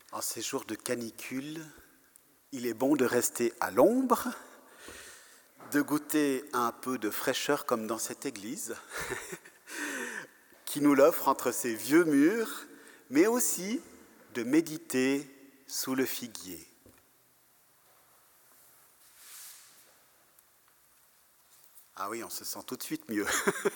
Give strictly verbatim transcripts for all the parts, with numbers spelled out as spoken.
En ces jours de canicule, il est bon de rester à l'ombre, de goûter un peu de fraîcheur comme dans cette église, qui nous l'offre entre ses vieux murs, mais aussi de méditer sous le figuier. Ah oui, on se sent tout de suite mieux.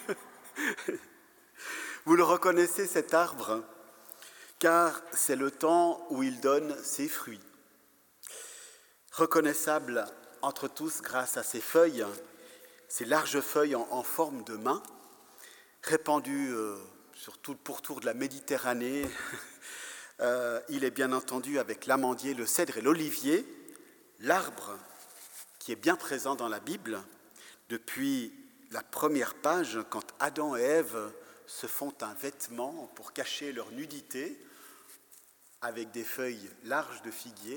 Vous le reconnaissez, cet arbre, car c'est le temps où il donne ses fruits. Reconnaissable entre tous grâce à ses feuilles, ses larges feuilles en, en forme de main, répandues euh, sur tout le pourtour de la Méditerranée. euh, il est bien entendu avec l'amandier, le cèdre et l'olivier, l'arbre qui est bien présent dans la Bible depuis la première page, quand Adam et Ève se font un vêtement pour cacher leur nudité, avec des feuilles larges de figuier,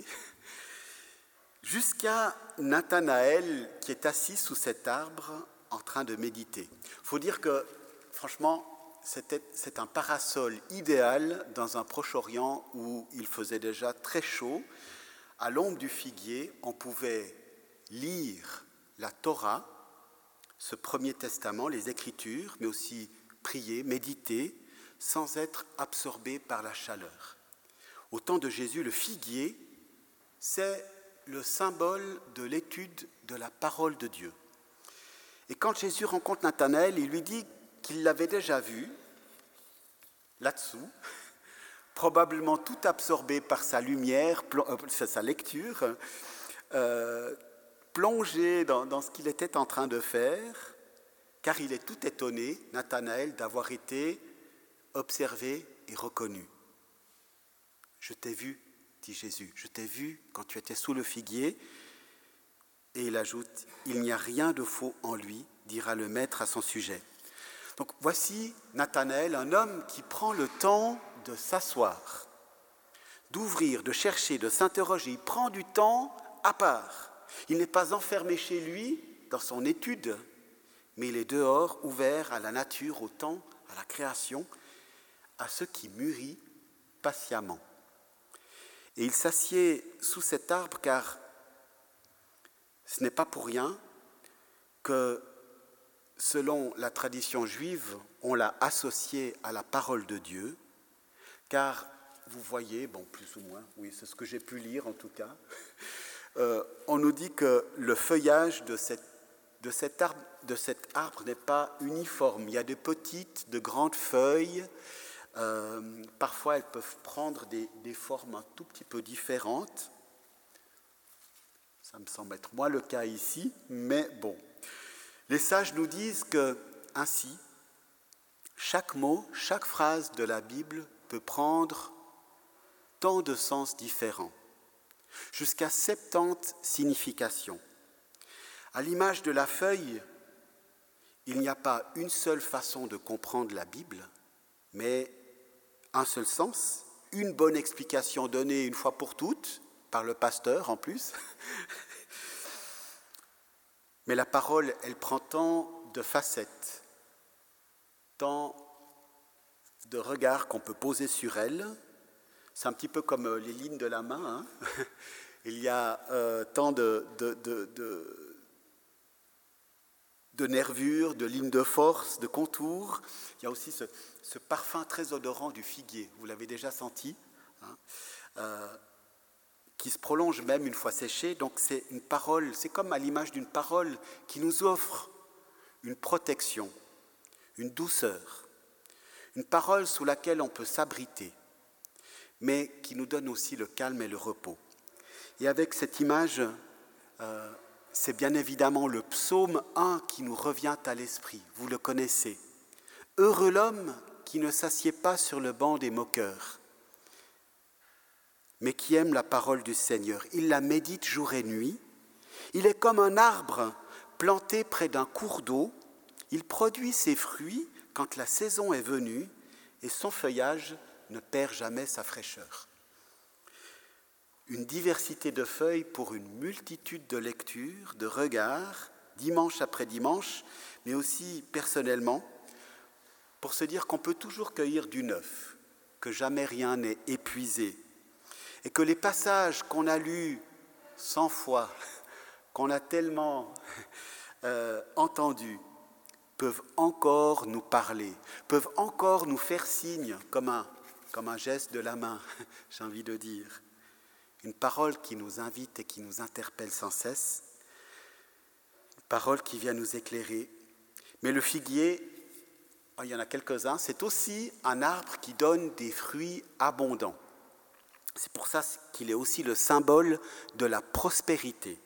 jusqu'à Nathanaël qui est assis sous cet arbre en train de méditer. Il faut dire que, franchement, c'était, c'est un parasol idéal dans un Proche-Orient où il faisait déjà très chaud. À l'ombre du figuier, on pouvait lire la Torah, ce premier testament, les Écritures, mais aussi prier, méditer, sans être absorbé par la chaleur. Au temps de Jésus, le figuier, c'est le symbole de l'étude de la parole de Dieu. Et quand Jésus rencontre Nathanaël, il lui dit qu'il l'avait déjà vu, là-dessous, probablement tout absorbé par sa lumière, sa lecture, euh, plongé dans, dans ce qu'il était en train de faire, car il est tout étonné, Nathanaël, d'avoir été observé et reconnu. « Je t'ai vu, dit Jésus, je t'ai vu quand tu étais sous le figuier. » Et il ajoute, « Il n'y a rien de faux en lui, dira le maître à son sujet. » Donc voici Nathanaël, un homme qui prend le temps de s'asseoir, d'ouvrir, de chercher, de s'interroger. Il prend du temps à part. Il n'est pas enfermé chez lui dans son étude, mais il est dehors, ouvert à la nature, au temps, à la création, à ce qui mûrit patiemment. Et il s'assied sous cet arbre car ce n'est pas pour rien que, selon la tradition juive, on l'a associé à la parole de Dieu, car vous voyez, bon, plus ou moins, oui, c'est ce que j'ai pu lire en tout cas, euh, on nous dit que le feuillage de, cette, de, cet arbre, de cet arbre n'est pas uniforme. Il y a de petites, de grandes feuilles. Euh, parfois, elles peuvent prendre des, des formes un tout petit peu différentes. Ça me semble être moins le cas ici, mais bon. Les sages nous disent que, ainsi, chaque mot, chaque phrase de la Bible peut prendre tant de sens différents, jusqu'à soixante-dix significations. À l'image de la feuille, il n'y a pas une seule façon de comprendre la Bible, mais un seul sens, une bonne explication donnée une fois pour toutes, par le pasteur en plus. Mais la parole, elle prend tant de facettes, tant de regards qu'on peut poser sur elle. C'est un petit peu comme les lignes de la main. Hein. Il y a euh, tant de, de, de, de, de nervures, de lignes de force, de contours. Il y a aussi ce, ce parfum très odorant du figuier. Vous l'avez déjà senti, hein, euh, qui se prolonge même une fois séché. Donc c'est une parole, c'est comme à l'image d'une parole qui nous offre une protection, une douceur, une parole sous laquelle on peut s'abriter, mais qui nous donne aussi le calme et le repos. Et avec cette image, euh, c'est bien évidemment le psaume un qui nous revient à l'esprit. Vous le connaissez. « Heureux l'homme qui ne s'assied pas sur le banc des moqueurs, mais qui aime la parole du Seigneur. Il la médite jour et nuit. Il est comme un arbre planté près d'un cours d'eau. Il produit ses fruits quand la saison est venue et son feuillage ne perd jamais sa fraîcheur. » Une diversité de feuilles pour une multitude de lectures, de regards, dimanche après dimanche, mais aussi personnellement, pour se dire qu'on peut toujours cueillir du neuf, que jamais rien n'est épuisé. et que les passages qu'on a lus cent fois, qu'on a tellement euh, entendus, peuvent encore nous parler, peuvent encore nous faire signe, comme un, comme un geste de la main, j'ai envie de dire. Une parole qui nous invite et qui nous interpelle sans cesse, une parole qui vient nous éclairer. Mais le figuier, il y en a quelques-uns, c'est aussi un arbre qui donne des fruits abondants. C'est pour ça qu'il est aussi le symbole de la prospérité.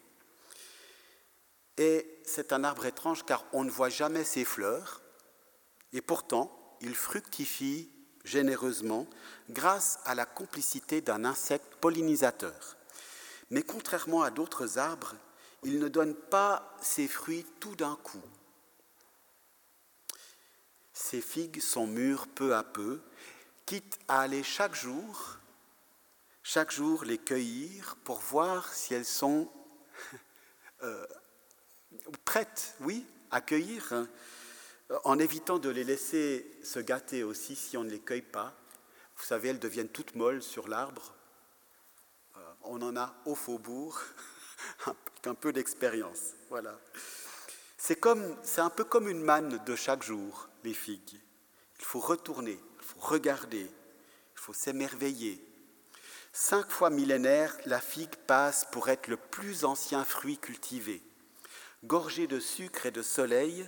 Et c'est un arbre étrange car on ne voit jamais ses fleurs, et pourtant il fructifie généreusement grâce à la complicité d'un insecte pollinisateur. Mais contrairement à d'autres arbres, il ne donne pas ses fruits tout d'un coup. Ces figues sont mûres peu à peu, quitte à aller chaque jour, chaque jour les cueillir pour voir si elles sont euh, prêtes, oui, à cueillir, hein, en évitant de les laisser se gâter aussi si on ne les cueille pas. Vous savez, elles deviennent toutes molles sur l'arbre. Euh, on en a au faubourg, avec un peu d'expérience. Voilà. C'est, comme, c'est un peu comme une manne de chaque jour, les figues. Il faut retourner, il faut regarder, il faut s'émerveiller. Cinq fois millénaire, la figue passe pour être le plus ancien fruit cultivé. Gorgée de sucre et de soleil,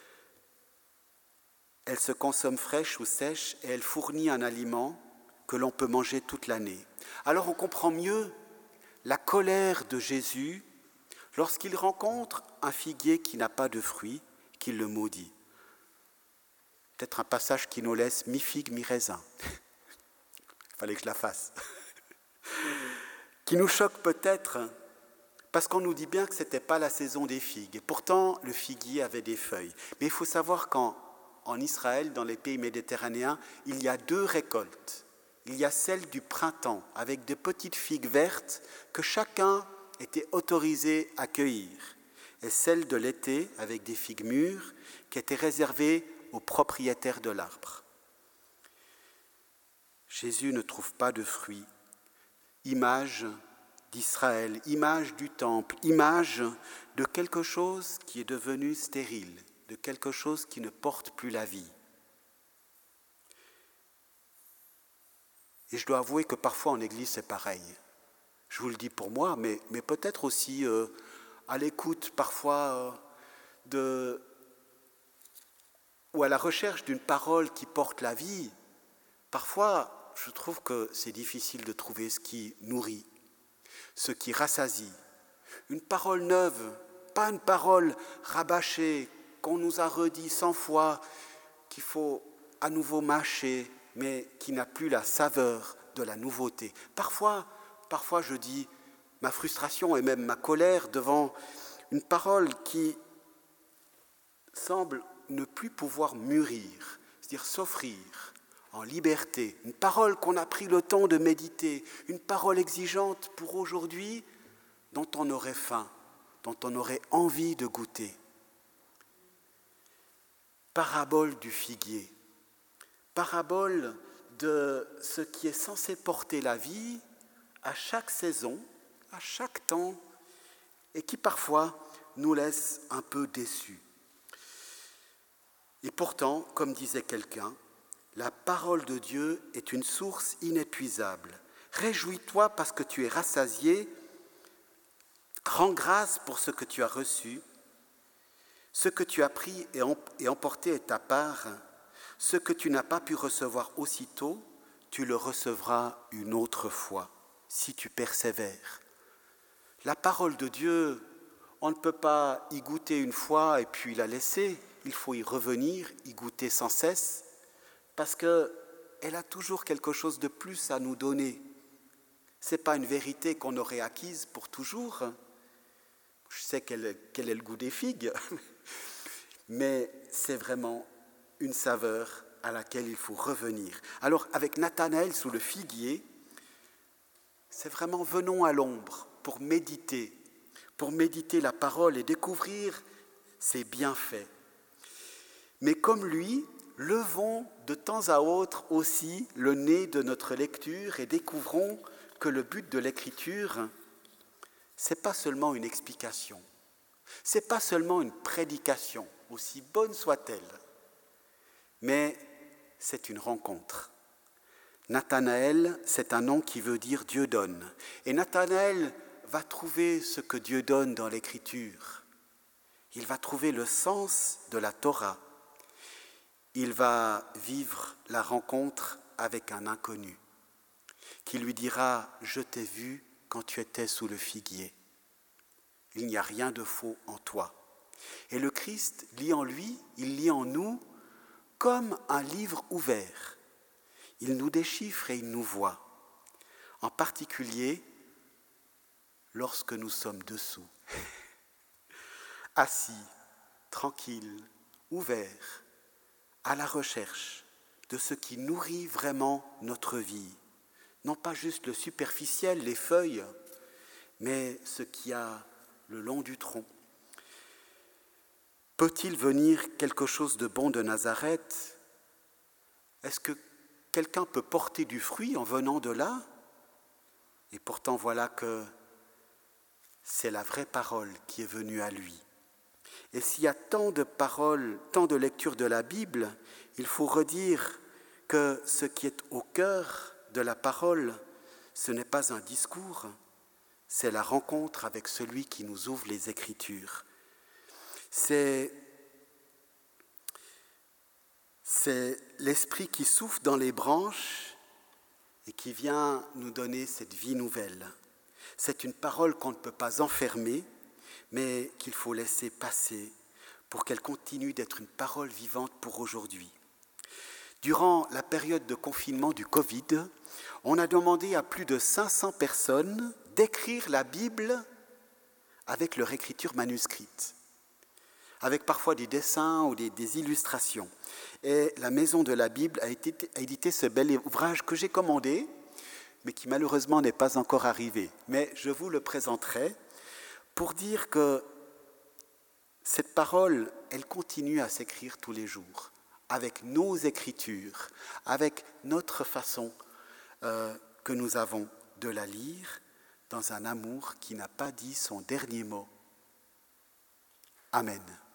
elle se consomme fraîche ou sèche et elle fournit un aliment que l'on peut manger toute l'année. Alors on comprend mieux la colère de Jésus lorsqu'il rencontre un figuier qui n'a pas de fruits, qu'il le maudit. Peut-être un passage qui nous laisse mi-figue, mi-raisin. Il fallait que je la fasse. Qui nous choque peut-être parce qu'on nous dit bien que ce n'était pas la saison des figues. Et pourtant, le figuier avait des feuilles. Mais il faut savoir qu'en en Israël, dans les pays méditerranéens, il y a deux récoltes. Il y a celle du printemps, avec de petites figues vertes que chacun était autorisé à cueillir, et celle de l'été, avec des figues mûres, qui étaient réservées aux propriétaires de l'arbre. Jésus ne trouve pas de fruits, image d'Israël, image du temple, image de quelque chose qui est devenu stérile, de quelque chose qui ne porte plus la vie. Et je dois avouer que parfois en Église c'est pareil. Je vous le dis pour moi, mais, mais peut-être aussi euh, à l'écoute parfois euh, de, ou à la recherche d'une parole qui porte la vie. Parfois, je trouve que c'est difficile de trouver ce qui nourrit, ce qui rassasie. Une parole neuve, pas une parole rabâchée, qu'on nous a redit cent fois, qu'il faut à nouveau mâcher, mais qui n'a plus la saveur de la nouveauté. Parfois, parfois je dis ma frustration et même ma colère devant une parole qui semble ne plus pouvoir mûrir, c'est-à-dire s'offrir en liberté. Une parole qu'on a pris le temps de méditer, une parole exigeante pour aujourd'hui dont on aurait faim, dont on aurait envie de goûter. Parabole du figuier, parabole de ce qui est censé porter la vie à chaque saison, à chaque temps, et qui parfois nous laisse un peu déçus. Et pourtant, comme disait quelqu'un, la parole de Dieu est une source inépuisable. Réjouis-toi parce que tu es rassasié, rends grâce pour ce que tu as reçu. Ce que tu as pris et emporté est ta part. Ce que tu n'as pas pu recevoir aussitôt, tu le recevras une autre fois, si tu persévères. La parole de Dieu, on ne peut pas y goûter une fois et puis la laisser. Il faut y revenir, y goûter sans cesse, parce qu'elle a toujours quelque chose de plus à nous donner. Ce n'est pas une vérité qu'on aurait acquise pour toujours. Je sais quel, quel est le goût des figues, mais c'est vraiment une saveur à laquelle il faut revenir. Alors, avec Nathanaël sous le figuier, c'est vraiment venons à l'ombre pour méditer, pour méditer la parole et découvrir ses bienfaits. Mais comme lui, levons de temps à autre aussi le nez de notre lecture et découvrons que le but de l'écriture, c'est pas seulement une explication, c'est pas seulement une prédication, aussi bonne soit-elle, mais c'est une rencontre. Nathanaël, c'est un nom qui veut dire Dieu donne. Et Nathanaël va trouver ce que Dieu donne dans l'écriture. Il va trouver le sens de la Torah. Il va vivre la rencontre avec un inconnu qui lui dira « Je t'ai vu quand tu étais sous le figuier. Il n'y a rien de faux en toi. » Et le Christ lit en lui, il lit en nous comme un livre ouvert. Il nous déchiffre et il nous voit, en particulier lorsque nous sommes dessous, assis, tranquilles, ouverts, à la recherche de ce qui nourrit vraiment notre vie. Non pas juste le superficiel, les feuilles, mais ce qui a le long du tronc. Peut-il venir quelque chose de bon de Nazareth? Est-ce que quelqu'un peut porter du fruit en venant de là? Et pourtant, voilà que c'est la vraie parole qui est venue à lui. Et s'il y a tant de paroles, tant de lectures de la Bible, il faut redire que ce qui est au cœur de la parole, ce n'est pas un discours, c'est la rencontre avec celui qui nous ouvre les Écritures. C'est C'est l'Esprit qui souffle dans les branches et qui vient nous donner cette vie nouvelle. C'est une parole qu'on ne peut pas enfermer, mais qu'il faut laisser passer pour qu'elle continue d'être une parole vivante pour aujourd'hui. Durant la période de confinement du Covid, on a demandé à plus de cinq cents personnes d'écrire la Bible avec leur écriture manuscrite, avec parfois des dessins ou des, des illustrations. Et la Maison de la Bible a, été, a édité ce bel ouvrage que j'ai commandé, mais qui malheureusement n'est pas encore arrivé. Mais je vous le présenterai pour dire que cette parole, elle continue à s'écrire tous les jours, avec nos écritures, avec notre façon euh, que nous avons de la lire dans un amour qui n'a pas dit son dernier mot. Amen.